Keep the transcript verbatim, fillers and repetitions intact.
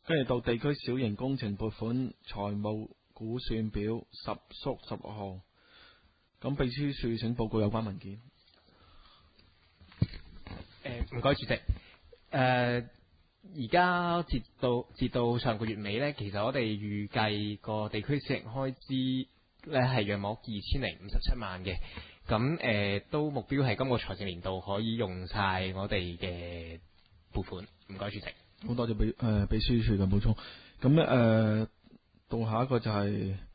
跟住到地區小型工程撥款財務估算表十縮十六號。咁秘書處請報告有關文件。 誒，唔該主席。誒、呃，而家截到截到上個月尾咧，其實我哋預計個地區私營開支咧係約莫二千零五十七萬嘅。咁誒、呃、都目標係今個財政年度可以用晒我哋嘅撥款。唔該主席。 好多謝秘誒秘書處嘅補充。咁咧誒，到下一個就係、是。